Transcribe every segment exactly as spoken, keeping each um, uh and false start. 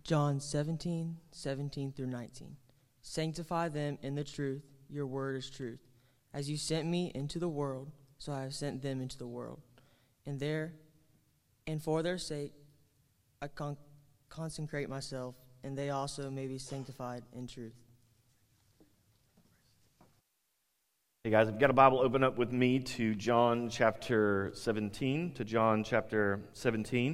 John seventeen, seventeen through nineteen. Sanctify them in the truth. Your word is truth. As you sent me into the world, so I have sent them into the world. And there, and for their sake, I con- consecrate myself, and they also may be sanctified in truth. Hey guys, if you've got a Bible, open up with me to John chapter seventeen, to John chapter seventeen.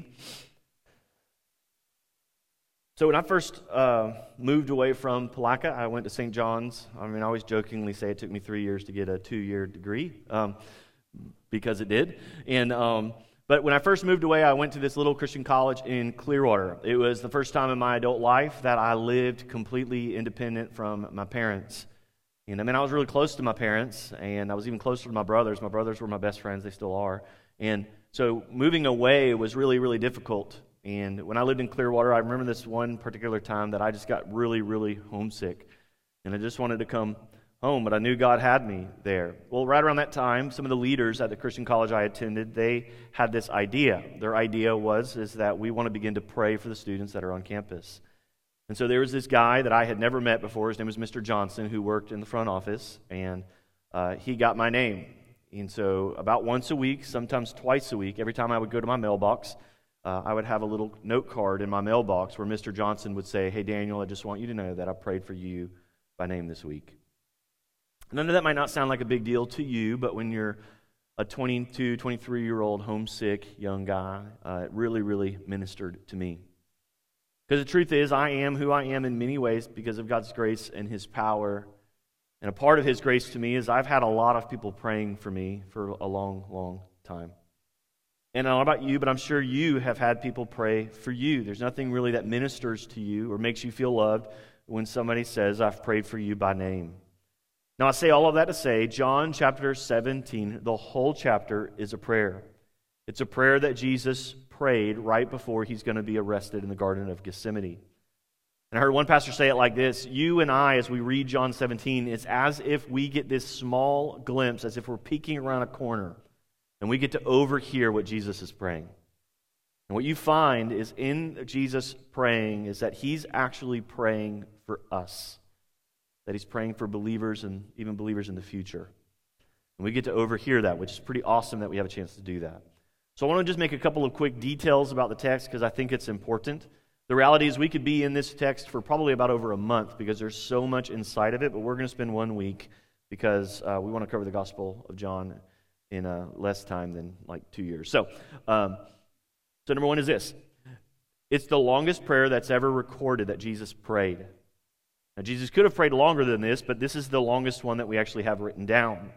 So when I first uh, moved away from Palatka, I went to Saint John's. I mean, I always jokingly say it took me three years to get a two-year degree, um, because it did. And um, but when I first moved away, I went to this little Christian college in Clearwater. It was the first time in my adult life that I lived completely independent from my parents. And I mean, I was really close to my parents, and I was even closer to my brothers. My brothers were my best friends; they still are. And so moving away was really, really difficult. And when I lived in Clearwater, I remember this one particular time that I just got really, really homesick. And I just wanted to come home, but I knew God had me there. Well, right around that time, some of the leaders at the Christian college I attended, they had this idea. Their idea was is that we want to begin to pray for the students that are on campus. And so there was this guy that I had never met before. His name was Mister Johnson, who worked in the front office, and uh, he got my name. And so about once a week, sometimes twice a week, every time I would go to my mailbox, Uh, I would have a little note card in my mailbox where Mister Johnson would say, "Hey, Daniel, I just want you to know that I prayed for you by name this week." And I know that might not sound like a big deal to you, but when you're a twenty-two, twenty-three-year-old homesick young guy, uh, it really, really ministered to me. Because the truth is, I am who I am in many ways because of God's grace and His power. And a part of His grace to me is I've had a lot of people praying for me for a long, long time. And I don't know about you, but I'm sure you have had people pray for you. There's nothing really that ministers to you or makes you feel loved when somebody says, "I've prayed for you by name." Now, I say all of that to say, John chapter seventeen, the whole chapter is a prayer. It's a prayer that Jesus prayed right before He's going to be arrested in the Garden of Gethsemane. And I heard one pastor say it like this: you and I, as we read John seventeen, it's as if we get this small glimpse, as if we're peeking around a corner, and we get to overhear what Jesus is praying. And what you find is in Jesus praying is that He's actually praying for us. That He's praying for believers and even believers in the future. And we get to overhear that, which is pretty awesome that we have a chance to do that. So I want to just make a couple of quick details about the text because I think it's important. The reality is we could be in this text for probably about over a month because there's so much inside of it, but we're going to spend one week because uh, we want to cover the Gospel of John in uh, less time than like two years. So, um, so number one is this. It's the longest prayer that's ever recorded that Jesus prayed. Now, Jesus could have prayed longer than this, but this is the longest one that we actually have written down.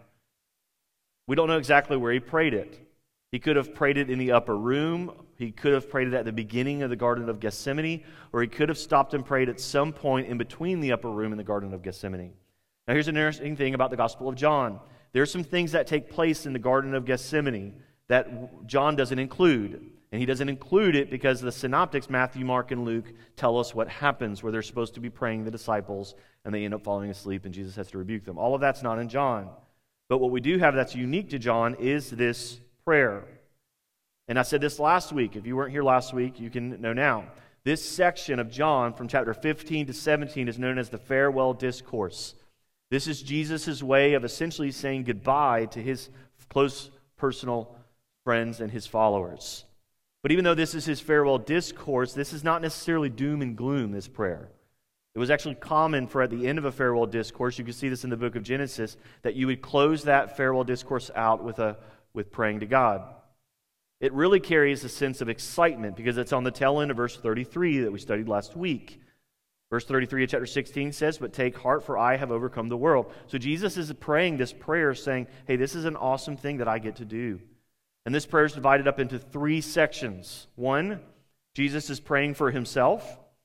We don't know exactly where He prayed it. He could have prayed it in the upper room. He could have prayed it at the beginning of the Garden of Gethsemane, or He could have stopped and prayed at some point in between the upper room and the Garden of Gethsemane. Now, here's an interesting thing about the Gospel of John. There are some things that take place in the Garden of Gethsemane that John doesn't include. And he doesn't include it because the synoptics, Matthew, Mark, and Luke, tell us what happens where they're supposed to be praying the disciples and they end up falling asleep and Jesus has to rebuke them. All of that's not in John. But what we do have that's unique to John is this prayer. And I said this last week. If you weren't here last week, you can know now. This section of John from chapter fifteen to seventeen is known as the farewell discourse. This is Jesus' way of essentially saying goodbye to His close personal friends and His followers. But even though this is His farewell discourse, this is not necessarily doom and gloom, this prayer. It was actually common for at the end of a farewell discourse, you can see this in the book of Genesis, that you would close that farewell discourse out with, a, with praying to God. It really carries a sense of excitement because it's on the tail end of verse thirty-three that we studied last week. Verse thirty-three of chapter sixteen says, "But take heart, for I have overcome the world." So Jesus is praying this prayer saying, hey, this is an awesome thing that I get to do. And this prayer is divided up into three sections. One, Jesus is praying for Himself.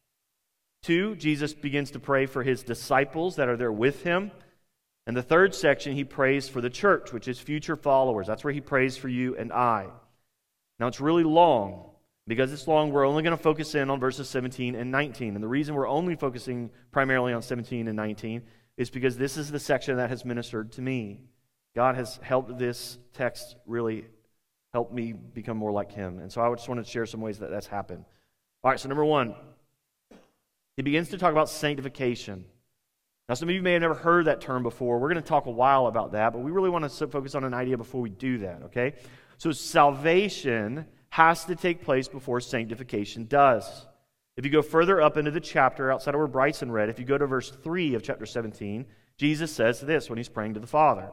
Two, Jesus begins to pray for His disciples that are there with Him. And the third section, He prays for the church, which is future followers. That's where He prays for you and I. Now, it's really long. Because it's long, we're only going to focus in on verses seventeen and nineteen. And the reason we're only focusing primarily on seventeen and nineteen is because this is the section that has ministered to me. God has helped this text really help me become more like Him. And so I just wanted to share some ways that that's happened. All right, so number one, he begins to talk about sanctification. Now, some of you may have never heard that term before. We're going to talk a while about that, but we really want to focus on an idea before we do that, okay? So salvation has to take place before sanctification does. If you go further up into the chapter, outside of where Bryson read, if you go to verse three of chapter seventeen, Jesus says this when he's praying to the Father.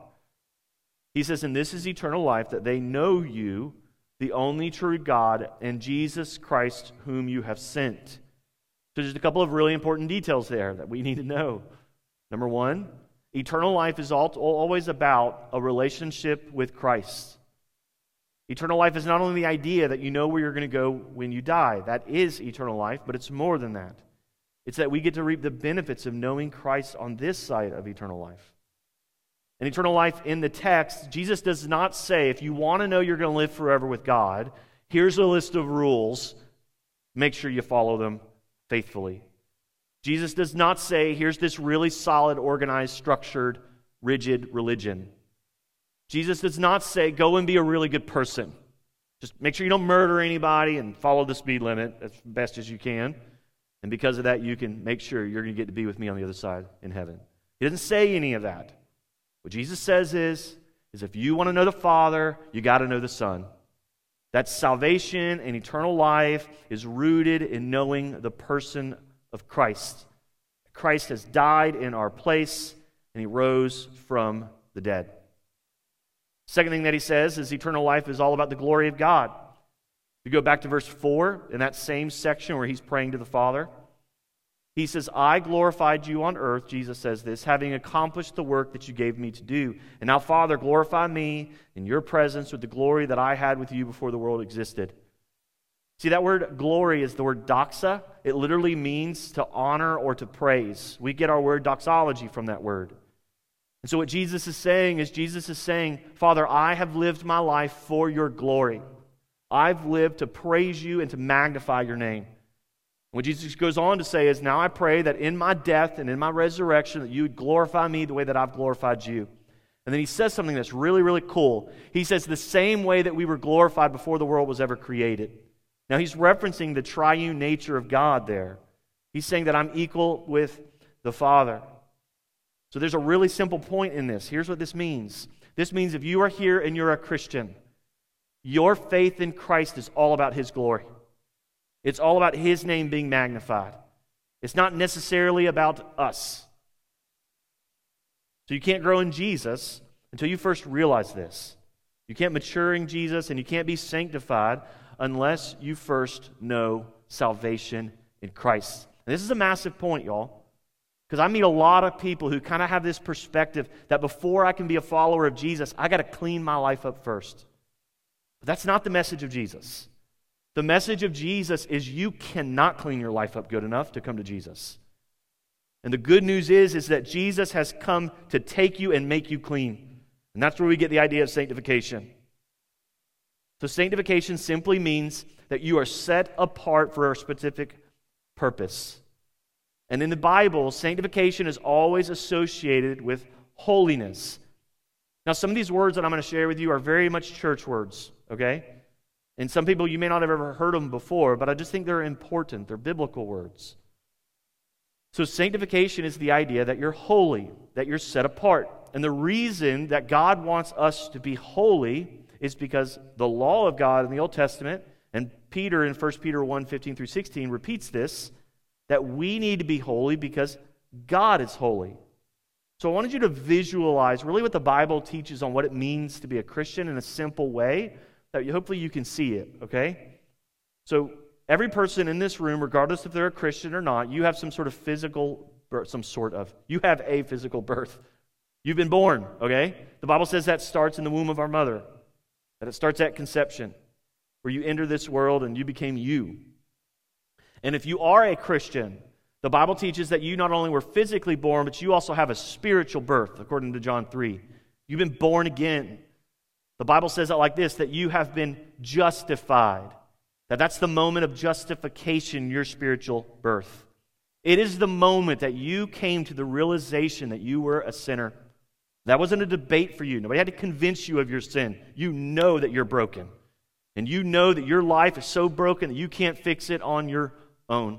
He says, "And this is eternal life, that they know you, the only true God, and Jesus Christ, whom you have sent." So there's a couple of really important details there that we need to know. Number one, eternal life is always about a relationship with Christ. Eternal life is not only the idea that you know where you're going to go when you die. That is eternal life, but it's more than that. It's that we get to reap the benefits of knowing Christ on this side of eternal life. And eternal life in the text, Jesus does not say, if you want to know you're going to live forever with God, here's a list of rules. Make sure you follow them faithfully. Jesus does not say, here's this really solid, organized, structured, rigid religion. Jesus does not say, go and be a really good person. Just make sure you don't murder anybody and follow the speed limit as best as you can. And because of that, you can make sure you're going to get to be with me on the other side in heaven. He doesn't say any of that. What Jesus says is, is if you want to know the Father, you got to know the Son. That salvation and eternal life is rooted in knowing the person of Christ. Christ has died in our place, and he rose from the dead. Second thing that he says is eternal life is all about the glory of God. If you go back to verse four, in that same section where he's praying to the Father, he says, "I glorified you on earth," Jesus says this, "having accomplished the work that you gave me to do. And now, Father, glorify me in your presence with the glory that I had with you before the world existed." See, that word glory is the word doxa. It literally means to honor or to praise. We get our word doxology from that word. And so what Jesus is saying is, Jesus is saying, Father, I have lived my life for your glory. I've lived to praise you and to magnify your name. What Jesus goes on to say is, now I pray that in my death and in my resurrection that you would glorify me the way that I've glorified you. And then he says something that's really, really cool. He says the same way that we were glorified before the world was ever created. Now he's referencing the triune nature of God there. He's saying that I'm equal with the Father. So there's a really simple point in this. Here's what this means. This means if you are here and you're a Christian, your faith in Christ is all about his glory. It's all about his name being magnified. It's not necessarily about us. So you can't grow in Jesus until you first realize this. You can't mature in Jesus and you can't be sanctified unless you first know salvation in Christ. And this is a massive point, y'all. Because I meet a lot of people who kind of have this perspective that before I can be a follower of Jesus, I got to clean my life up first. But that's not the message of Jesus. The message of Jesus is you cannot clean your life up good enough to come to Jesus. And the good news is, is that Jesus has come to take you and make you clean. And that's where we get the idea of sanctification. So sanctification simply means that you are set apart for a specific purpose. And in the Bible, sanctification is always associated with holiness. Now, some of these words that I'm going to share with you are very much church words, okay? And some people, you may not have ever heard them before, but I just think they're important. They're biblical words. So sanctification is the idea that you're holy, that you're set apart. And the reason that God wants us to be holy is because the law of God in the Old Testament, and Peter in First Peter one, fifteen through sixteen repeats this, that we need to be holy because God is holy. So I wanted you to visualize really what the Bible teaches on what it means to be a Christian in a simple way that hopefully you can see it, okay? So every person in this room, regardless if they're a Christian or not, you have some sort of physical birth, some sort of, you have a physical birth. You've been born, okay? The Bible says that starts in the womb of our mother, that it starts at conception, where you enter this world and you became you. And if you are a Christian, the Bible teaches that you not only were physically born, but you also have a spiritual birth, according to John three. You've been born again. The Bible says it like this, that you have been justified. That that's the moment of justification, your spiritual birth. It is the moment that you came to the realization that you were a sinner. That wasn't a debate for you. Nobody had to convince you of your sin. You know that you're broken. And you know that your life is so broken that you can't fix it on your own.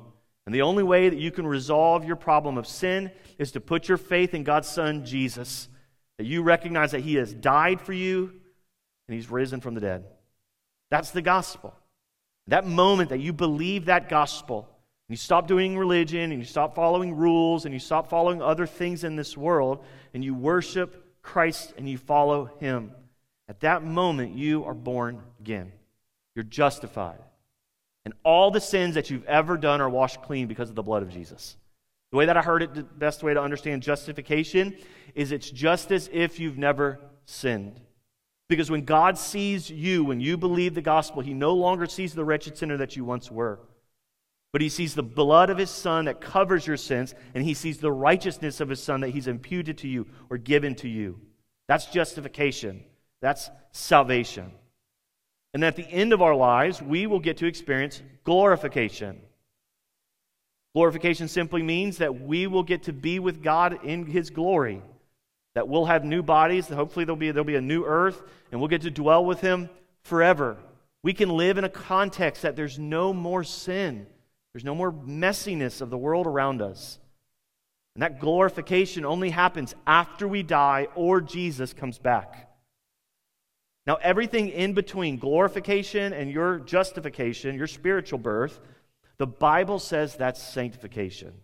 And the only way that you can resolve your problem of sin is to put your faith in God's Son, Jesus. That you recognize that He has died for you and He's risen from the dead. That's the gospel. That moment that you believe that gospel, and you stop doing religion, and you stop following rules, and you stop following other things in this world, and you worship Christ and you follow Him. At that moment, you are born again. You're justified. And all the sins that you've ever done are washed clean because of the blood of Jesus. The way that I heard it, the best way to understand justification is it's just as if you've never sinned. Because when God sees you, when you believe the gospel, He no longer sees the wretched sinner that you once were. But He sees the blood of His Son that covers your sins, and He sees the righteousness of His Son that He's imputed to you or given to you. That's justification. That's salvation. And at the end of our lives, we will get to experience glorification. Glorification simply means that we will get to be with God in His glory. That we'll have new bodies, hopefully there'll be, there'll be a new earth, and we'll get to dwell with Him forever. We can live in a context that there's no more sin. There's no more messiness of the world around us. And that glorification only happens after we die or Jesus comes back. Now, everything in between glorification and your justification, your spiritual birth, the Bible says that's sanctification.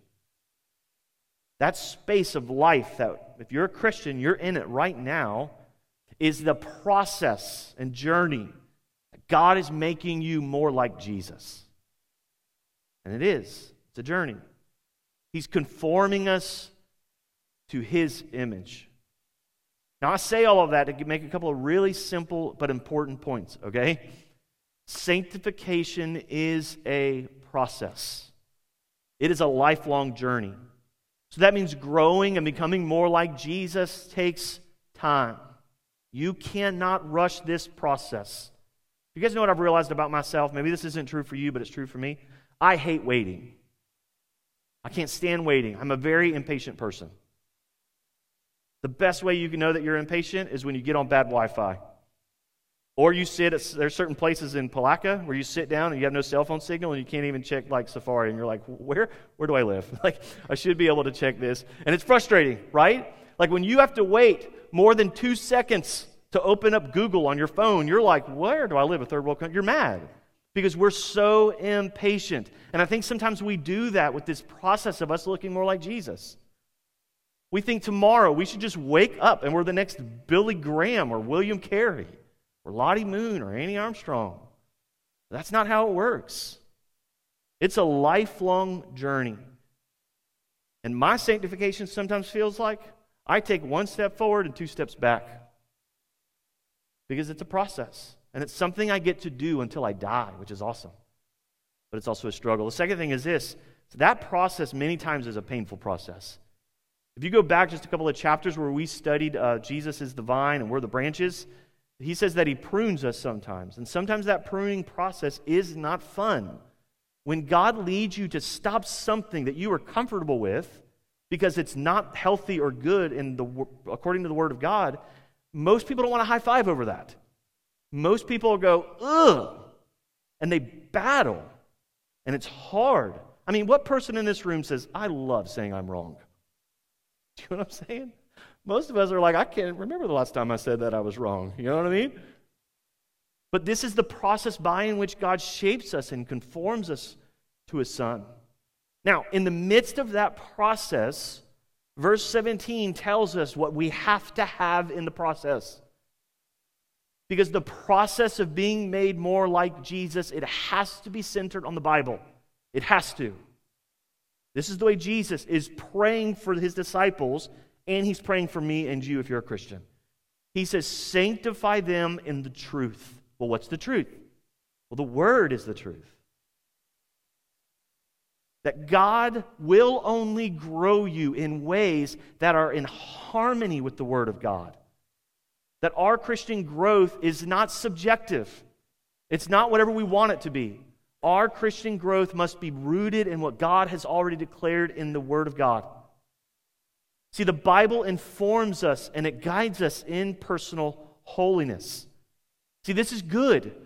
That space of life that, if you're a Christian, you're in it right now, is the process and journey that God is making you more like Jesus. And it is. It's a journey. He's conforming us to His image. Now, I say all of that to make a couple of really simple but important points, okay? Sanctification is a process. It is a lifelong journey. So that means growing and becoming more like Jesus takes time. You cannot rush this process. You guys know what I've realized about myself? Maybe this isn't true for you, but it's true for me. I hate waiting. I can't stand waiting. I'm a very impatient person. The best way you can know that you're impatient is when you get on bad Wi-Fi. Or you sit at, there's certain places in Palatka where you sit down and you have no cell phone signal and you can't even check like Safari, and you're like, where where do I live? Like, I should be able to check this. And it's frustrating, right? Like when you have to wait more than two seconds to open up Google on your phone, you're like, where do I live? A third world country? You're mad because we're so impatient. And I think sometimes we do that with this process of us looking more like Jesus. We think tomorrow we should just wake up and we're the next Billy Graham or William Carey or Lottie Moon or Annie Armstrong. That's not how it works. It's a lifelong journey. And my sanctification sometimes feels like I take one step forward and two steps back. Because it's a process. And it's something I get to do until I die, which is awesome. But it's also a struggle. The second thing is this. That process many times is a painful process. If you go back just a couple of chapters where we studied uh, Jesus is the vine and we're the branches, He says that He prunes us sometimes. And sometimes that pruning process is not fun. When God leads you to stop something that you are comfortable with because it's not healthy or good in the according to the Word of God, most people don't want to high five over that. Most people go, ugh, and they battle. And it's hard. I mean, what person in this room says, I love saying I'm wrong? Do you know what I'm saying? Most of us are like, I can't remember the last time I said that I was wrong. You know what I mean? But this is the process by in which God shapes us and conforms us to His Son. Now, in the midst of that process, verse seventeen tells us what we have to have in the process. Because the process of being made more like Jesus, it has to be centered on the Bible. It has to. This is the way Jesus is praying for His disciples, and He's praying for me and you if you're a Christian. He says, sanctify them in the truth. Well, what's the truth? Well, the Word is the truth. That God will only grow you in ways that are in harmony with the Word of God. That our Christian growth is not subjective. It's not whatever we want it to be. Our Christian growth must be rooted in what God has already declared in the Word of God. See, the Bible informs us and it guides us in personal holiness. See, this is good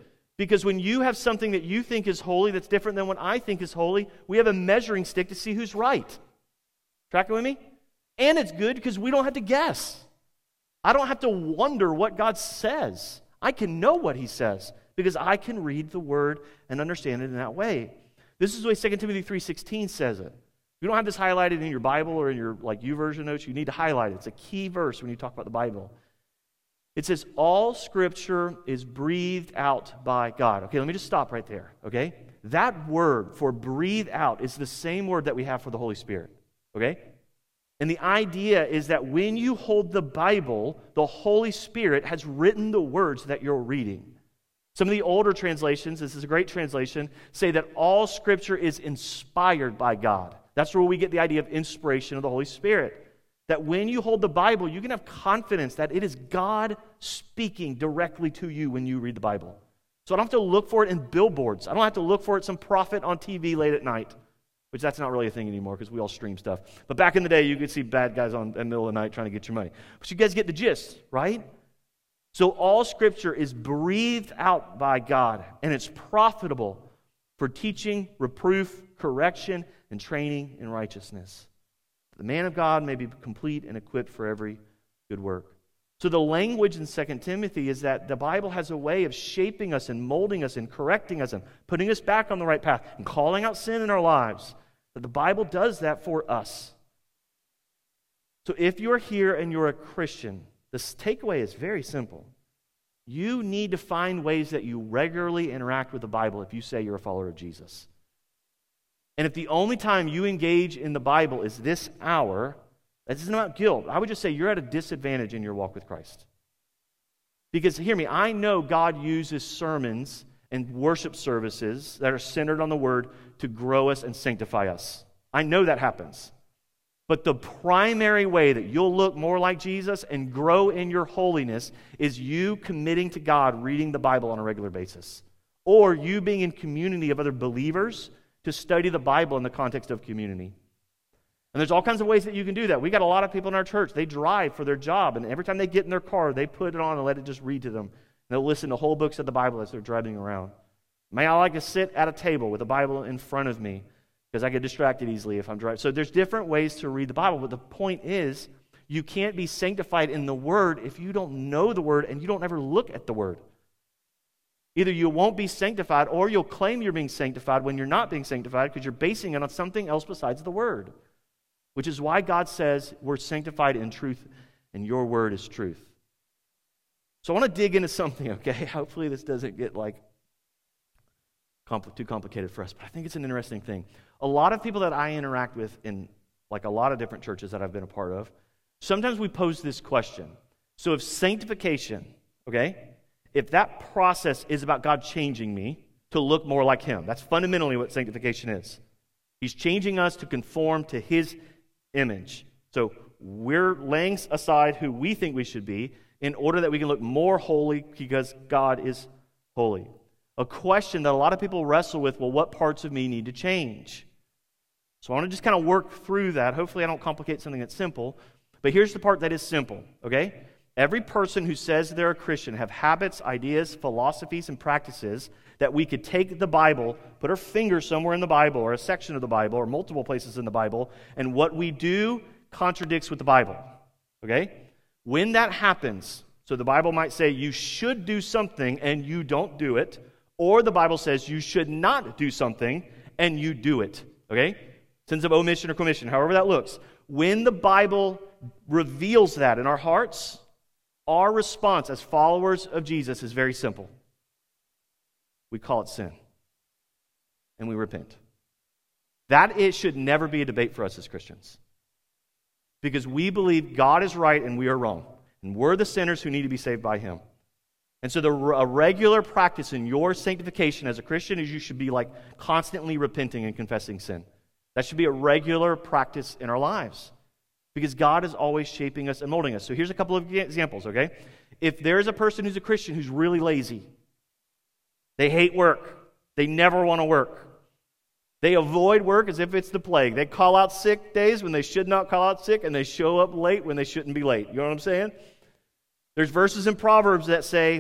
Because when you have something that you think is holy that's different than what I think is holy, we have a measuring stick to see who's right. Tracking with me? And it's good because we don't have to guess. I don't have to wonder what God says. I can know what he says because I can read the word and understand it in that way. This is the way Second Timothy three sixteen says it. You don't have this highlighted in your Bible or in your like YouVersion notes. You need to highlight it. It's a key verse when you talk about the Bible. It says, all Scripture is breathed out by God. Okay, let me just stop right there, okay? That word for breathe out is the same word that we have for the Holy Spirit, okay? And the idea is that when you hold the Bible, the Holy Spirit has written the words that you're reading. Some of the older translations, this is a great translation, say that all Scripture is inspired by God. That's where we get the idea of inspiration of the Holy Spirit. That when you hold the Bible, you can have confidence that it is God speaking directly to you when you read the Bible. So I don't have to look for it in billboards. I don't have to look for it some prophet on T V late at night, which that's not really a thing anymore because we all stream stuff. But back in the day, you could see bad guys on in the middle of the night trying to get your money. But you guys get the gist, right? So all Scripture is breathed out by God, and it's profitable for teaching, reproof, correction, and training in righteousness. The man of God may be complete and equipped for every good work. So the language in Second Timothy is that the Bible has a way of shaping us and molding us and correcting us and putting us back on the right path and calling out sin in our lives. That the Bible does that for us. So if you're here and you're a Christian, this takeaway is very simple. You need to find ways that you regularly interact with the Bible if you say you're a follower of Jesus. And if the only time you engage in the Bible is this hour, this isn't about guilt. I would just say you're at a disadvantage in your walk with Christ. Because, hear me, I know God uses sermons and worship services that are centered on the Word to grow us and sanctify us. I know that happens. But the primary way that you'll look more like Jesus and grow in your holiness is you committing to God reading the Bible on a regular basis. Or you being in community of other believers to study the Bible in the context of community. And there's all kinds of ways that you can do that. We got a lot of people in our church, they drive for their job, and every time they get in their car, they put it on and let it just read to them. And they'll listen to whole books of the Bible as they're driving around. May I like to sit at a table with a Bible in front of me, because I get distracted easily if I'm driving. So there's different ways to read the Bible, but the point is, you can't be sanctified in the Word if you don't know the Word and you don't ever look at the Word. Either you won't be sanctified or you'll claim you're being sanctified when you're not being sanctified because you're basing it on something else besides the Word. Which is why God says we're sanctified in truth and your Word is truth. So I want to dig into something, okay? Hopefully this doesn't get like compl- too complicated for us, but I think it's an interesting thing. A lot of people that I interact with in like a lot of different churches that I've been a part of, sometimes we pose this question. So if sanctification, okay, if that process is about God changing me to look more like Him, that's fundamentally what sanctification is. He's changing us to conform to His image. So we're laying aside who we think we should be in order that we can look more holy because God is holy. A question that a lot of people wrestle with, well, what parts of me need to change? So I want to just kind of work through that. Hopefully I don't complicate something that's simple. But here's the part that is simple, okay? Every person who says they're a Christian have habits, ideas, philosophies, and practices that we could take the Bible, put our finger somewhere in the Bible or a section of the Bible or multiple places in the Bible, and what we do contradicts with the Bible, okay? When that happens, so the Bible might say you should do something and you don't do it, or the Bible says you should not do something and you do it, okay? Sins of omission or commission, however that looks. When the Bible reveals that in our hearts, our response as followers of Jesus is very simple. We call it sin. And we repent. That it should never be a debate for us as Christians. Because we believe God is right and we are wrong. And we're the sinners who need to be saved by Him. And so the, a regular practice in your sanctification as a Christian is you should be like constantly repenting and confessing sin. That should be a regular practice in our lives. Because God is always shaping us and molding us. So here's a couple of examples, okay? If there's a person who's a Christian who's really lazy, they hate work, they never want to work, they avoid work as if it's the plague, they call out sick days when they should not call out sick, and they show up late when they shouldn't be late. You know what I'm saying? There's verses in Proverbs that say,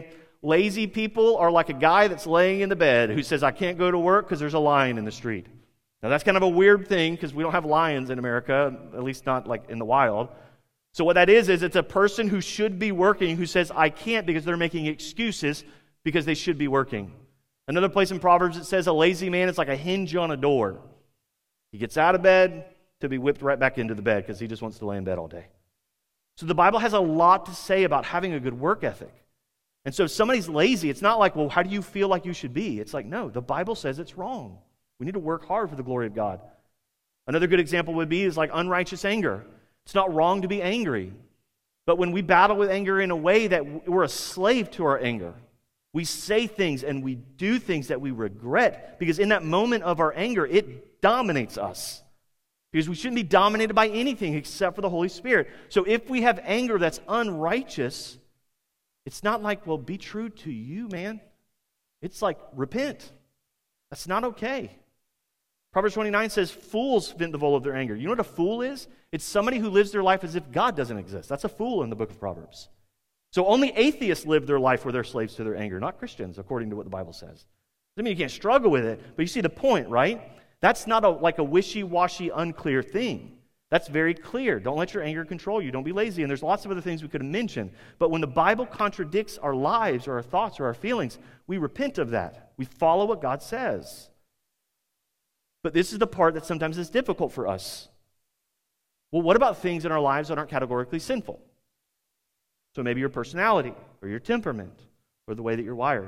lazy people are like a guy that's laying in the bed who says, I can't go to work because there's a lion in the street. Now, that's kind of a weird thing because we don't have lions in America, at least not like in the wild. So what that is, is it's a person who should be working who says, I can't because they're making excuses because they should be working. Another place in Proverbs, it says a lazy man is like a hinge on a door. He gets out of bed to be whipped right back into the bed because he just wants to lay in bed all day. So the Bible has a lot to say about having a good work ethic. And so if somebody's lazy, it's not like, well, how do you feel like you should be? It's like, no, the Bible says it's wrong. We need to work hard for the glory of God. Another good example would be is like unrighteous anger. It's not wrong to be angry. But when we battle with anger in a way that we're a slave to our anger, we say things and we do things that we regret because in that moment of our anger, it dominates us. Because we shouldn't be dominated by anything except for the Holy Spirit. So if we have anger that's unrighteous, it's not like, well, be true to you, man. It's like, repent. That's not okay. Proverbs twenty-nine says, fools vent the vol of their anger. You know what a fool is? It's somebody who lives their life as if God doesn't exist. That's a fool in the book of Proverbs. So only atheists live their life where they're slaves to their anger, not Christians, according to what the Bible says. Doesn't mean you can't struggle with it, but you see the point, right? That's not a, like a wishy-washy, unclear thing. That's very clear. Don't let your anger control you. Don't be lazy. And there's lots of other things we could have mentioned. But when the Bible contradicts our lives or our thoughts or our feelings, we repent of that. We follow what God says. But this is the part that sometimes is difficult for us. Well, what about things in our lives that aren't categorically sinful? So maybe your personality or your temperament or the way that you're wired.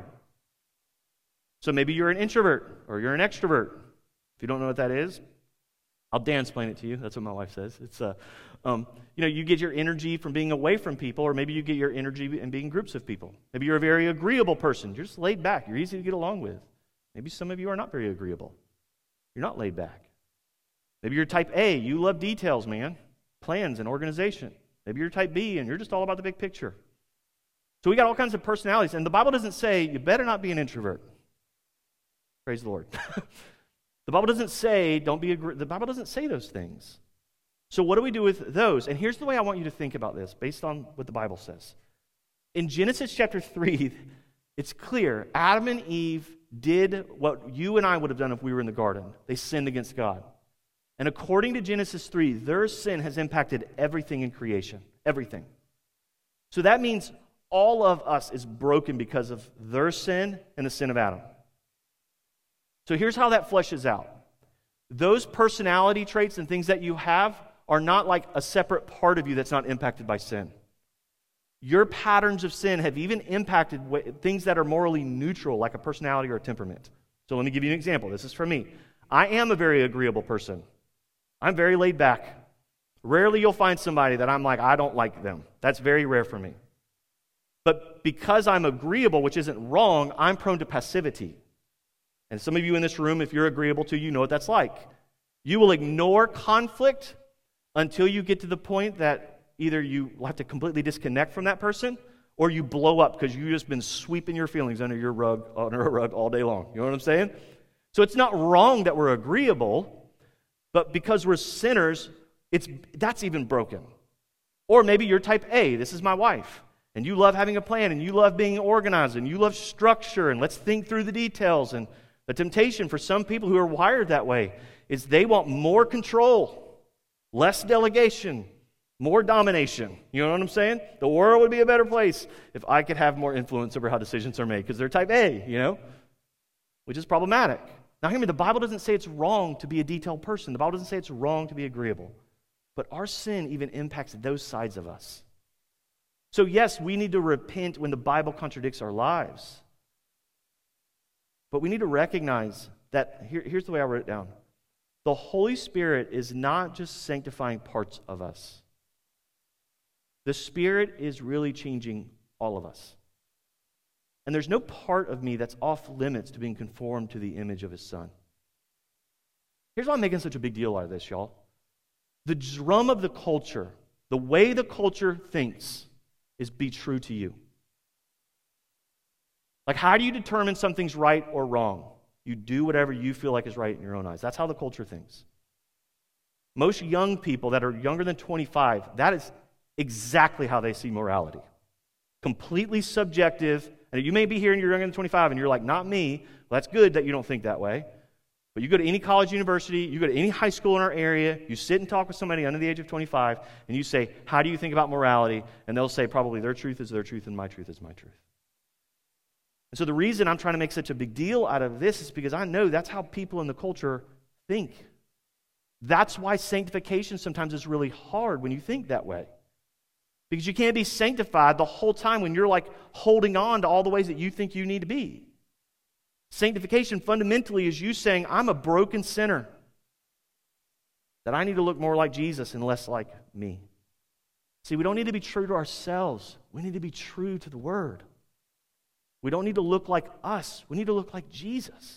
So maybe you're an introvert or you're an extrovert. If you don't know what that is, I'll dance-plain it to you. That's what my wife says. It's uh, um, you know, you get your energy from being away from people, or maybe you get your energy in being groups of people. Maybe you're a very agreeable person. You're just laid back. You're easy to get along with. Maybe some of you are not very agreeable. You're not laid back. Maybe you're type A. You love details, man. Plans and organization. Maybe you're type B, and you're just all about the big picture. So we got all kinds of personalities, and the Bible doesn't say you better not be an introvert. Praise the Lord. The Bible doesn't say, don't be a, the Bible doesn't say those things. So what do we do with those? And here's the way I want you to think about this, based on what the Bible says. In Genesis chapter three, it's clear. Adam and Eve did what you and I would have done if we were in the garden. They sinned against God. And according to Genesis three, their sin has impacted everything in creation. Everything. So that means all of us is broken because of their sin and the sin of Adam. So here's how that fleshes out. Those personality traits and things that you have are not like a separate part of you that's not impacted by sin. Your patterns of sin have even impacted things that are morally neutral, like a personality or a temperament. So let me give you an example. This is for me. I am a very agreeable person. I'm very laid back. Rarely you'll find somebody that I'm like, I don't like them. That's very rare for me. But because I'm agreeable, which isn't wrong, I'm prone to passivity. And some of you in this room, if you're agreeable to, you know what that's like. You will ignore conflict until you get to the point that either you have to completely disconnect from that person or you blow up because you've just been sweeping your feelings under your rug, under a rug all day long. You know what I'm saying? So it's not wrong that we're agreeable, but because we're sinners, it's that's even broken. Or maybe you're type A. This is my wife. And you love having a plan, and you love being organized, and you love structure, and let's think through the details. And the temptation for some people who are wired that way is they want more control, less delegation, more domination. You know what I'm saying? The world would be a better place if I could have more influence over how decisions are made, because they're type A, you know, which is problematic. Now, hear me, the Bible doesn't say it's wrong to be a detailed person. The Bible doesn't say it's wrong to be agreeable. But our sin even impacts those sides of us. So yes, we need to repent when the Bible contradicts our lives. But we need to recognize that, here, here's the way I wrote it down. The Holy Spirit is not just sanctifying parts of us. The Spirit is really changing all of us. And there's no part of me that's off limits to being conformed to the image of His Son. Here's why I'm making such a big deal out of this, y'all. The drum of the culture, the way the culture thinks, is be true to you. Like, how do you determine something's right or wrong? You do whatever you feel like is right in your own eyes. That's how the culture thinks. Most young people that are younger than twenty-five, that is exactly how they see morality. Completely subjective And you may be here and you're younger than twenty-five and you're like, not me. Well, that's good that you don't think that way. But you go to any college, university, you go to any high school in our area, you sit and talk with somebody under the age of twenty-five, and you say, how do you think about morality? And they'll say, probably their truth is their truth and my truth is my truth. And so the reason I'm trying to make such a big deal out of this is because I know that's how people in the culture think. That's why sanctification sometimes is really hard when you think that way. Because you can't be sanctified the whole time when you're like holding on to all the ways that you think you need to be. Sanctification fundamentally is you saying, I'm a broken sinner, that I need to look more like Jesus and less like me. See, we don't need to be true to ourselves. We need to be true to the Word. We don't need to look like us. We need to look like Jesus.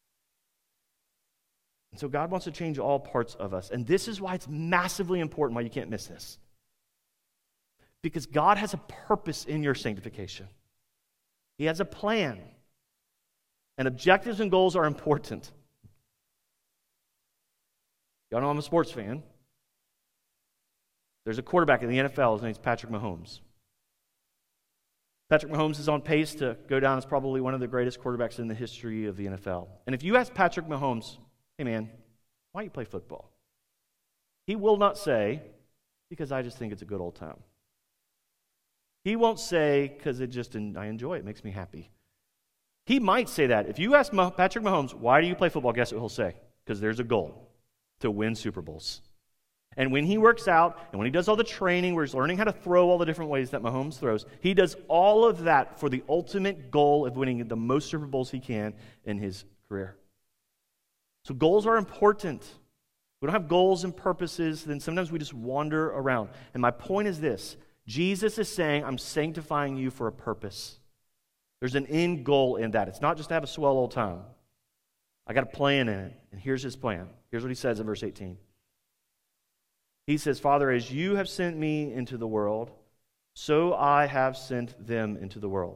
And so God wants to change all parts of us. And this is why it's massively important, why you can't miss this. Because God has a purpose in your sanctification. He has a plan. And objectives and goals are important. Y'all know I'm a sports fan. There's a quarterback in the N F L. His name's Patrick Mahomes. Patrick Mahomes is on pace to go down as probably one of the greatest quarterbacks in the history of the N F L. And if you ask Patrick Mahomes, hey man, why do you play football? He will not say, because I just think it's a good old time. He won't say, because it just I enjoy it, it makes me happy. He might say that. If you ask Patrick Mahomes, why do you play football? Guess what he'll say? Because there's a goal to win Super Bowls. And when he works out, and when he does all the training where he's learning how to throw all the different ways that Mahomes throws, he does all of that for the ultimate goal of winning the most Super Bowls he can in his career. So goals are important. We don't have goals and purposes, then sometimes we just wander around. And my point is this. Jesus is saying, I'm sanctifying you for a purpose. There's an end goal in that. It's not just to have a swell old time. I got a plan in it. And here's his plan. Here's what he says in verse eighteen. He says, Father, as you have sent me into the world, so I have sent them into the world.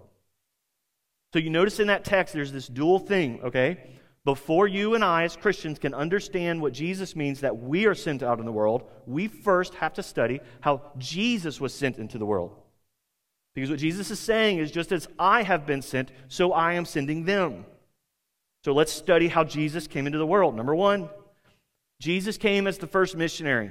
So you notice in that text, there's this dual thing, okay? Before you and I as Christians can understand what Jesus means that we are sent out in the world, we first have to study how Jesus was sent into the world. Because what Jesus is saying is, just as I have been sent, so I am sending them. So let's study how Jesus came into the world. Number one, Jesus came as the first missionary.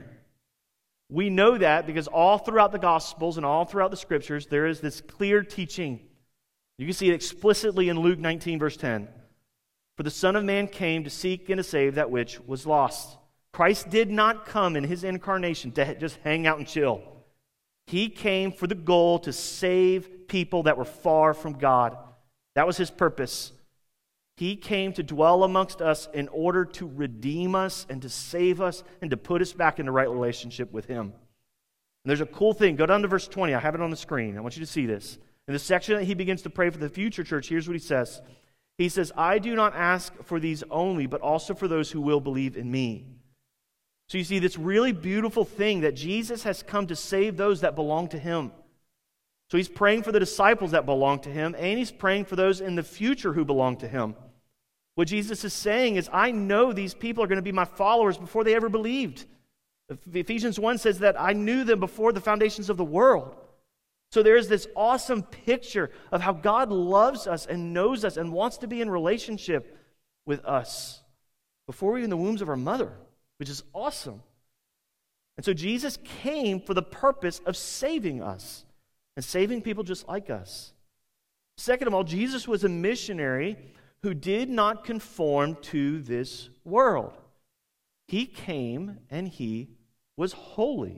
We know that because all throughout the Gospels and all throughout the Scriptures, there is this clear teaching. You can see it explicitly in Luke nineteen, verse ten. For the Son of Man came to seek and to save that which was lost. Christ did not come in his incarnation to just hang out and chill. He came for the goal to save people that were far from God. That was his purpose. He came to dwell amongst us in order to redeem us and to save us and to put us back in the right relationship with him. And there's a cool thing. Go down to verse twenty. I have it on the screen. I want you to see this. In the section that he begins to pray for the future church, here's what he says. He says, I do not ask for these only, but also for those who will believe in me. So you see this really beautiful thing that Jesus has come to save those that belong to him. So he's praying for the disciples that belong to him, and he's praying for those in the future who belong to him. What Jesus is saying is, I know these people are going to be my followers before they ever believed. Ephesians one says that I knew them before the foundations of the world. So there is this awesome picture of how God loves us and knows us and wants to be in relationship with us before we're in the wombs of our mother, which is awesome. And so Jesus came for the purpose of saving us and saving people just like us. Second of all, Jesus was a missionary who did not conform to this world. He came and he was holy.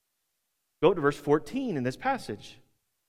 Go to verse fourteen in this passage.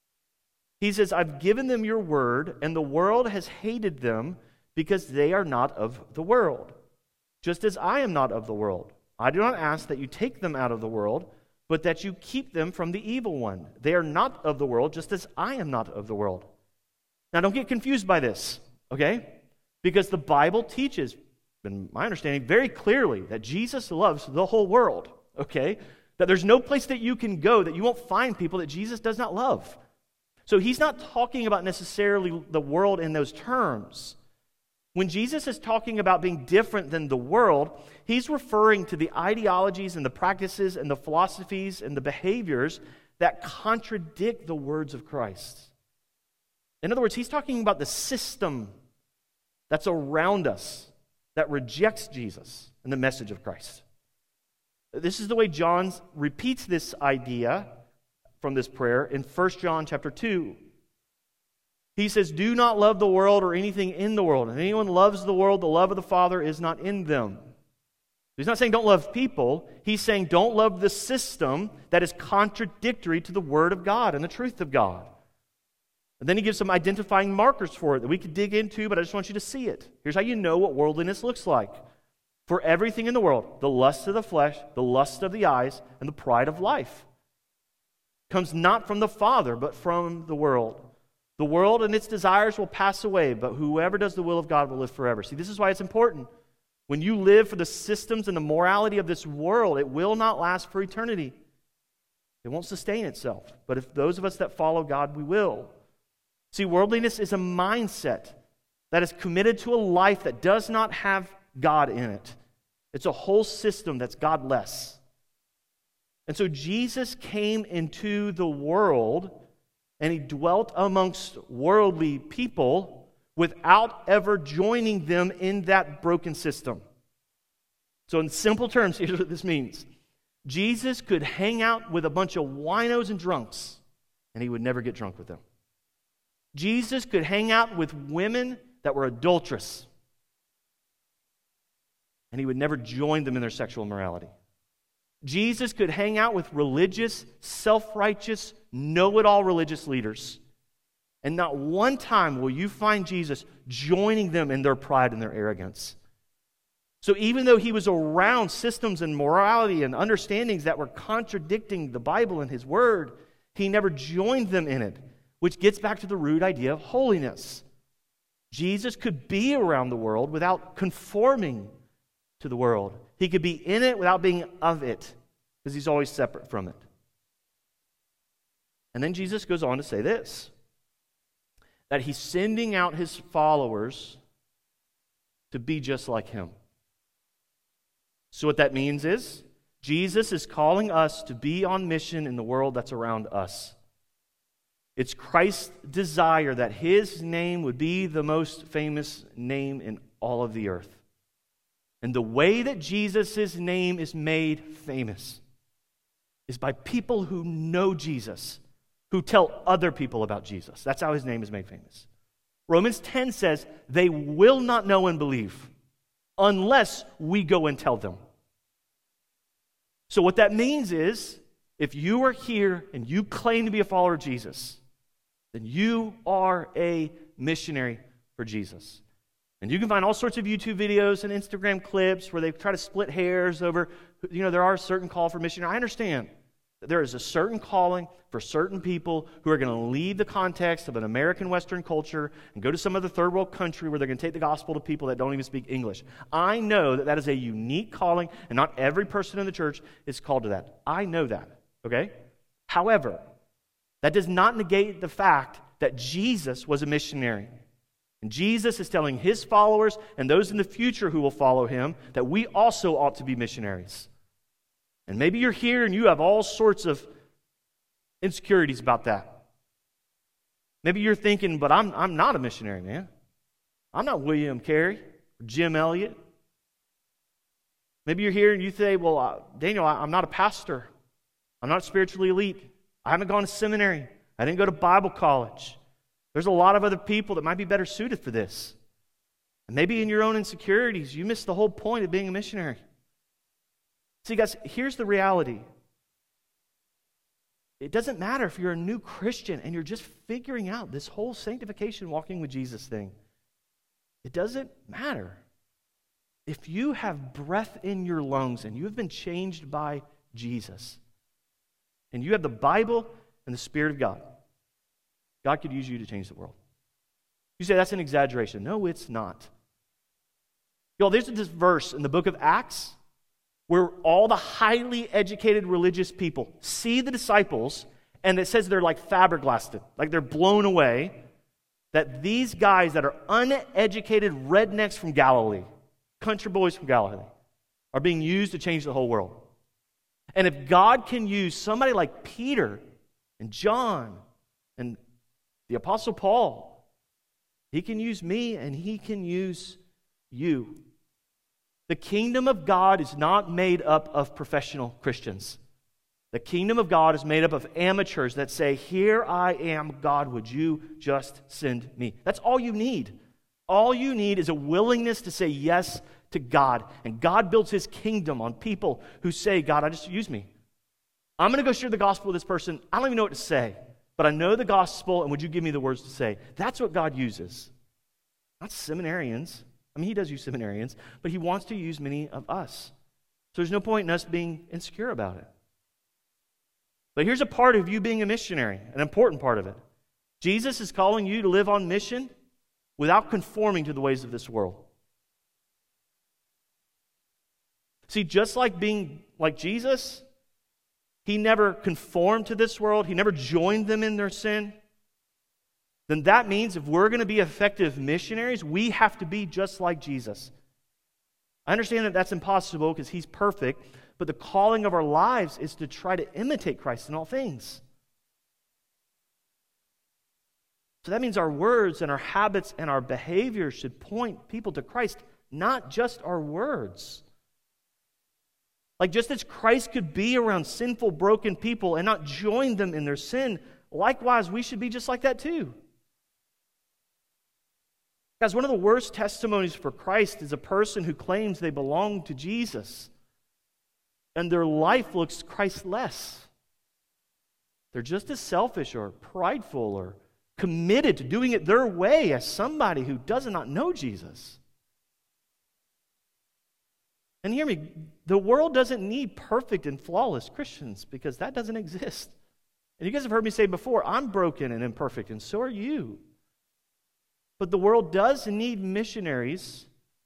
He says, I've given them your word, and the world has hated them because they are not of the world, just as I am not of the world. I do not ask that you take them out of the world, but that you keep them from the evil one. They are not of the world, just as I am not of the world. Now, don't get confused by this, okay? Because the Bible teaches, in my understanding, very clearly that Jesus loves the whole world, okay? That there's no place that you can go that you won't find people that Jesus does not love. So he's not talking about necessarily the world in those terms. When Jesus is talking about being different than the world, he's referring to the ideologies and the practices and the philosophies and the behaviors that contradict the words of Christ. In other words, he's talking about the system that's around us that rejects Jesus and the message of Christ. This is the way John repeats this idea from this prayer in First John chapter two. He says, do not love the world or anything in the world. If anyone loves the world, the love of the Father is not in them. He's not saying don't love people. He's saying don't love the system that is contradictory to the Word of God and the truth of God. And then he gives some identifying markers for it that we could dig into, but I just want you to see it. Here's how you know what worldliness looks like. For everything in the world, the lust of the flesh, the lust of the eyes, and the pride of life comes not from the Father, but from the world. The world and its desires will pass away, but whoever does the will of God will live forever. See, this is why it's important. When you live for the systems and the morality of this world, it will not last for eternity. It won't sustain itself. But if those of us that follow God, we will. See, worldliness is a mindset that is committed to a life that does not have God in it. It's a whole system that's godless. And so Jesus came into the world and he dwelt amongst worldly people without ever joining them in that broken system. So in simple terms, here's what this means. Jesus could hang out with a bunch of winos and drunks, and he would never get drunk with them. Jesus could hang out with women that were adulterous, and he would never join them in their sexual immorality. Jesus could hang out with religious, self-righteous, know-it-all religious leaders, and not one time will you find Jesus joining them in their pride and their arrogance. So even though he was around systems and morality and understandings that were contradicting the Bible and his word, he never joined them in it, which gets back to the root idea of holiness. Jesus could be around the world without conforming to the world. He could be in it without being of it, because he's always separate from it. And then Jesus goes on to say this, that he's sending out his followers to be just like him. So what that means is, Jesus is calling us to be on mission in the world that's around us. It's Christ's desire that his name would be the most famous name in all of the earth. And the way that Jesus' name is made famous is by people who know Jesus, who tell other people about Jesus. That's how his name is made famous. Romans ten says, they will not know and believe unless we go and tell them. So what that means is, if you are here and you claim to be a follower of Jesus, then you are a missionary for Jesus. And you can find all sorts of YouTube videos and Instagram clips where they try to split hairs over, you know, there are a certain call for missionary. I understand that there is a certain calling for certain people who are going to leave the context of an American Western culture and go to some other third world country where they're going to take the gospel to people that don't even speak English. I know that that is a unique calling, and not every person in the church is called to that. I know that, okay? However, that does not negate the fact that Jesus was a missionary. And Jesus is telling his followers and those in the future who will follow him that we also ought to be missionaries. And maybe you're here and you have all sorts of insecurities about that. Maybe you're thinking, but I'm, I'm not a missionary, man. I'm not William Carey or Jim Elliot. Maybe you're here and you say, well, uh, Daniel, I, I'm not a pastor. I'm not spiritually elite. I haven't gone to seminary. I didn't go to Bible college. There's a lot of other people that might be better suited for this. And maybe in your own insecurities, you miss the whole point of being a missionary. See, guys, here's the reality. It doesn't matter if you're a new Christian and you're just figuring out this whole sanctification, walking with Jesus thing. It doesn't matter. If you have breath in your lungs and you have been changed by Jesus, and you have the Bible and the Spirit of God, God could use you to change the world. You say that's an exaggeration. No, it's not. Y'all, there's this verse in the book of Acts where all the highly educated religious people see the disciples, and it says they're like flabbergasted, like they're blown away, that these guys that are uneducated rednecks from Galilee, country boys from Galilee, are being used to change the whole world. And if God can use somebody like Peter and John and The Apostle Paul, he can use me and he can use you. The kingdom of God is not made up of professional Christians. The kingdom of God is made up of amateurs that say, here I am, God, would you just send me? That's all you need. All you need is a willingness to say yes to God. And God builds his kingdom on people who say, God, I just use me. I'm going to go share the gospel with this person. I don't even know what to say, but I know the gospel, and would you give me the words to say? That's what God uses. Not seminarians. I mean, he does use seminarians, but he wants to use many of us. So there's no point in us being insecure about it. But here's a part of you being a missionary, an important part of it. Jesus is calling you to live on mission without conforming to the ways of this world. See, just like being like Jesus, he never conformed to this world. He never joined them in their sin. Then that means if we're going to be effective missionaries, we have to be just like Jesus. I understand that that's impossible because he's perfect, but the calling of our lives is to try to imitate Christ in all things. So that means our words and our habits and our behavior should point people to Christ, not just our words. Like just as Christ could be around sinful, broken people and not join them in their sin, likewise we should be just like that too. Guys, one of the worst testimonies for Christ is a person who claims they belong to Jesus and their life looks Christ-less. They're just as selfish or prideful or committed to doing it their way as somebody who does not know Jesus. And hear me, the world doesn't need perfect and flawless Christians because that doesn't exist. And you guys have heard me say before, I'm broken and imperfect, and so are you. But the world does need missionaries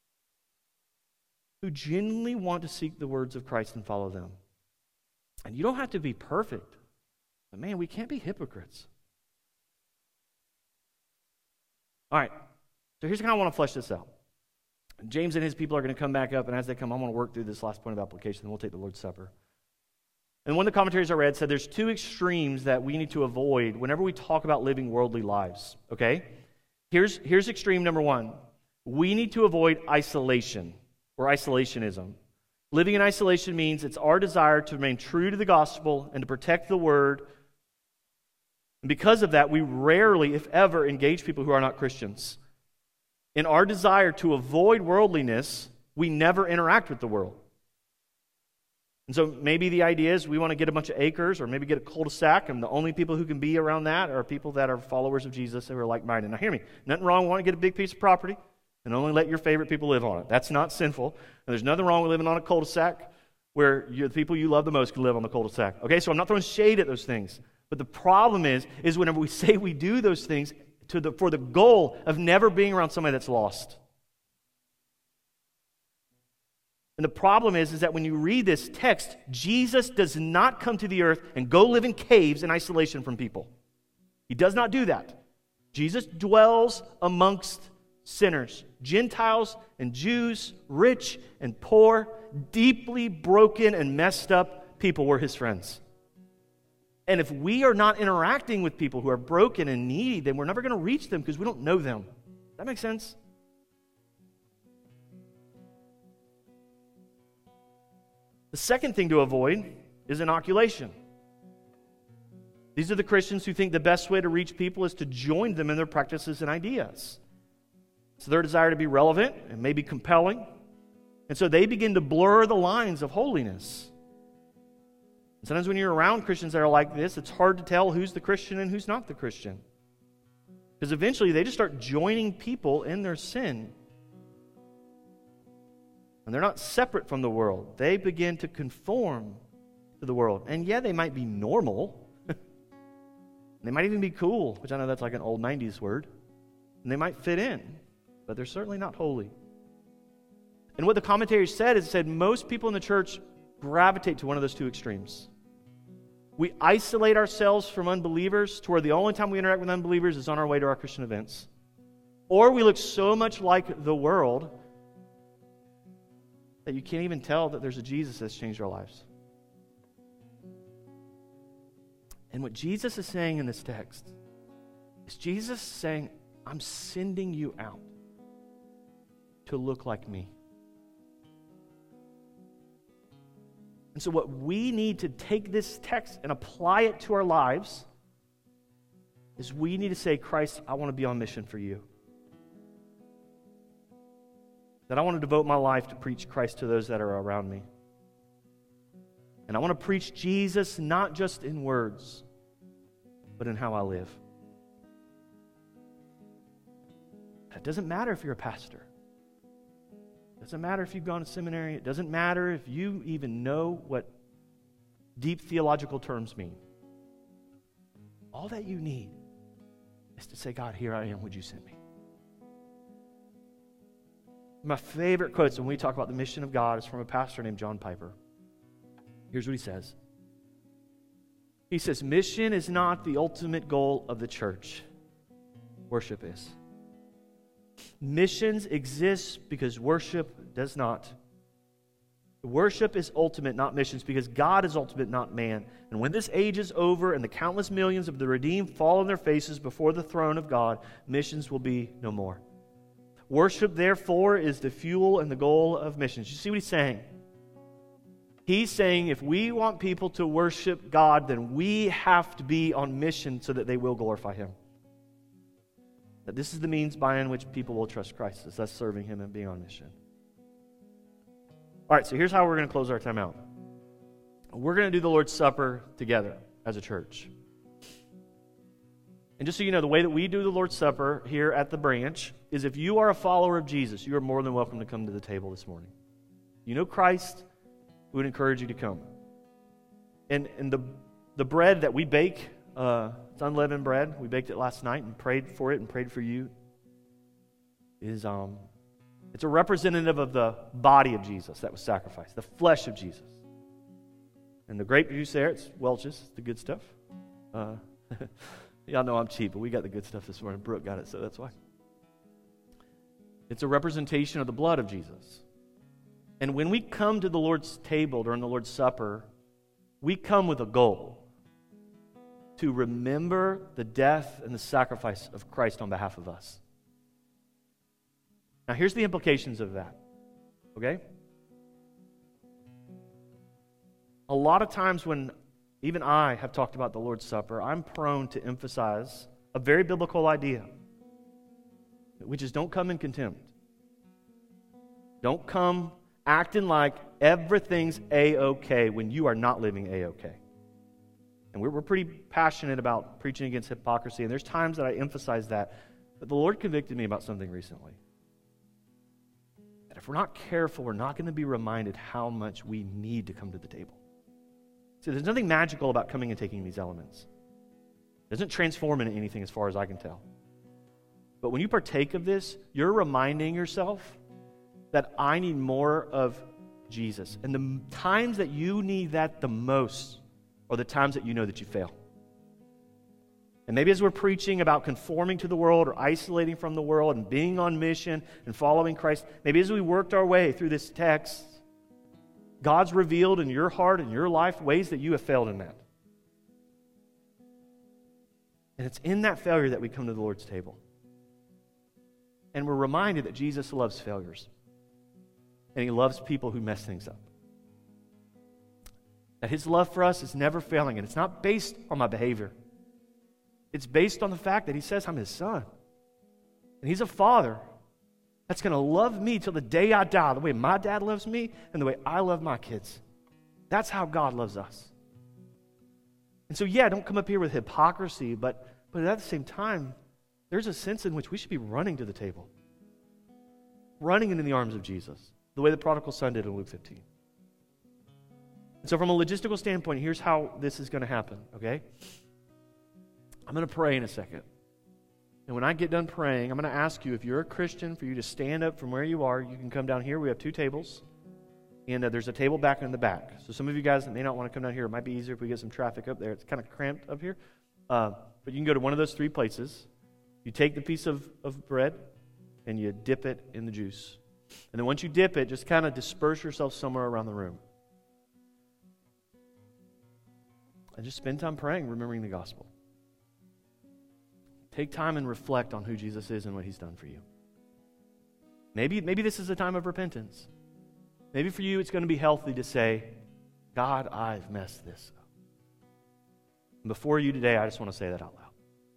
who genuinely want to seek the words of Christ and follow them. And you don't have to be perfect. But man, we can't be hypocrites. All right, so here's how I want to flesh this out. James and his people are going to come back up, and as they come, I want to work through this last point of application, then we'll take the Lord's Supper. And one of the commentaries I read said there's two extremes that we need to avoid whenever we talk about living worldly lives, okay? Here's, here's extreme number one. We need to avoid isolation or isolationism. Living in isolation means it's our desire to remain true to the gospel and to protect the word. And because of that, we rarely, if ever, engage people who are not Christians. In our desire to avoid worldliness, we never interact with the world. And so maybe the idea is we want to get a bunch of acres or maybe get a cul-de-sac, and the only people who can be around that are people that are followers of Jesus who are like-minded. Now hear me, nothing wrong with wanting to get a big piece of property and only let your favorite people live on it. That's not sinful. And there's nothing wrong with living on a cul-de-sac where the people you love the most can live on the cul-de-sac. Okay, so I'm not throwing shade at those things. But the problem is, is whenever we say we do those things to the, for the goal of never being around somebody that's lost. And the problem is, is that when you read this text, Jesus does not come to the earth and go live in caves in isolation from people. He does not do that. Jesus dwells amongst sinners, Gentiles and Jews, rich and poor, deeply broken and messed up people were his friends. And if we are not interacting with people who are broken and needy, then we're never going to reach them because we don't know them. Does that make sense? The second thing to avoid is inoculation. These are the Christians who think the best way to reach people is to join them in their practices and ideas. It's their desire to be relevant and maybe compelling. And so they begin to blur the lines of holiness. And sometimes when you're around Christians that are like this, it's hard to tell who's the Christian and who's not the Christian. Because eventually they just start joining people in their sin. And they're not separate from the world. They begin to conform to the world. And yeah, they might be normal. They might even be cool, which I know that's like an old nineties word. And they might fit in, but they're certainly not holy. And what the commentary said is it said most people in the church gravitate to one of those two extremes. We isolate ourselves from unbelievers to where the only time we interact with unbelievers is on our way to our Christian events. Or we look so much like the world that you can't even tell that there's a Jesus that's changed our lives. And what Jesus is saying in this text is Jesus saying, I'm sending you out to look like me. And so what we need to take this text and apply it to our lives is we need to say, Christ, I want to be on mission for you. That I want to devote my life to preach Christ to those that are around me. And I want to preach Jesus not just in words, but in how I live. It doesn't matter if you're a pastor. It doesn't matter if you've gone to seminary. It doesn't matter if you even know what deep theological terms mean. All that you need is to say, God, here I am. Would you send me? My favorite quotes when we talk about the mission of God is from a pastor named John Piper. Here's what he says. He says, mission is not the ultimate goal of the church. Worship is. Missions exist because worship does not. Worship is ultimate, not missions, because God is ultimate, not man. And when this age is over and the countless millions of the redeemed fall on their faces before the throne of God, missions will be no more. Worship, therefore, is the fuel and the goal of missions. You see what he's saying? He's saying if we want people to worship God, then we have to be on mission so that they will glorify Him. That this is the means by in which people will trust Christ, is us serving Him and being on mission. All right, so here's how we're going to close our time out. We're going to do the Lord's Supper together as a church. And just so you know, the way that we do the Lord's Supper here at the branch is if you are a follower of Jesus, you are more than welcome to come to the table this morning. You know Christ, we would encourage you to come. And, and the, the bread that we bake, uh, it's unleavened bread. We baked it last night and prayed for it and prayed for you. Is um, It's a representative of the body of Jesus that was sacrificed, the flesh of Jesus. And the grape juice there, it's Welch's, it's the good stuff. Uh, y'all know I'm cheap, but we got the good stuff this morning. Brooke got it, so that's why. It's a representation of the blood of Jesus. And when we come to the Lord's table during the Lord's Supper, we come with a goal to remember the death and the sacrifice of Christ on behalf of us. Now, here's the implications of that, okay? A lot of times when even I have talked about the Lord's Supper, I'm prone to emphasize a very biblical idea, which is don't come in contempt. Don't come acting like everything's A-okay when you are not living A-okay. And we're, we're pretty passionate about preaching against hypocrisy, and there's times that I emphasize that. But the Lord convicted me about something recently. That if we're not careful, we're not going to be reminded how much we need to come to the table. See, there's nothing magical about coming and taking these elements. It doesn't transform into anything as far as I can tell. But when you partake of this, you're reminding yourself that I need more of Jesus. And the times that you need that the most are the times that you know that you fail. And maybe as we're preaching about conforming to the world or isolating from the world and being on mission and following Christ, maybe as we worked our way through this text, God's revealed in your heart and your life ways that you have failed in that. And it's in that failure that we come to the Lord's table. And we're reminded that Jesus loves failures. And He loves people who mess things up. That His love for us is never failing. And it's not based on my behavior. It's based on the fact that He says I'm His son. And He's a father that's going to love me till the day I die, the way my dad loves me and the way I love my kids. That's how God loves us. And so, yeah, don't come up here with hypocrisy, but, but at the same time, there's a sense in which we should be running to the table. Running into the arms of Jesus, the way the prodigal son did in Luke fifteen. And so from a logistical standpoint, here's how this is going to happen, okay? I'm going to pray in a second. And when I get done praying, I'm going to ask you, if you're a Christian, for you to stand up from where you are. You can come down here. We have two tables. And uh, there's a table back in the back. So some of you guys that may not want to come down here, it might be easier if we get some traffic up there. It's kind of cramped up here. Uh, but you can go to one of those three places. You take the piece of, of bread, and you dip it in the juice. And then once you dip it, just kind of disperse yourself somewhere around the room. And just spend time praying, remembering the gospel. take time and reflect on who Jesus is and what he's done for you. Maybe, maybe this is a time of repentance. Maybe for you it's going to be healthy to say, God, I've messed this up. And before you today, I just want to say that out loud.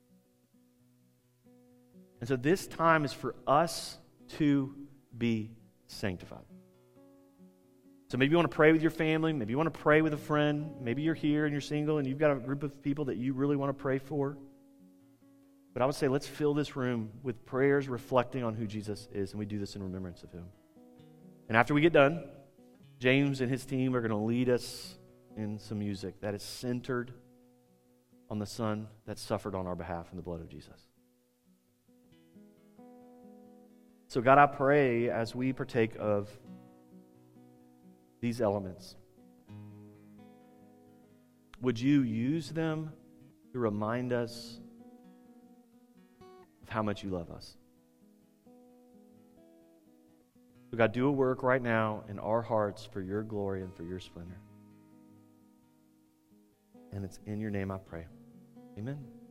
And so this time is for us to be sanctified. So maybe you want to pray with your family. Maybe you want to pray with a friend. Maybe you're here and you're single and you've got a group of people that you really want to pray for. But I would say let's fill this room with prayers reflecting on who Jesus is, and we do this in remembrance of him. And after we get done, James and his team are going to lead us in some music that is centered on the Son that suffered on our behalf in the blood of Jesus. So God, I pray as we partake of these elements, would you use them to remind us of how much you love us? So God, do a work right now in our hearts for your glory and for your splendor. And it's in your name I pray. Amen.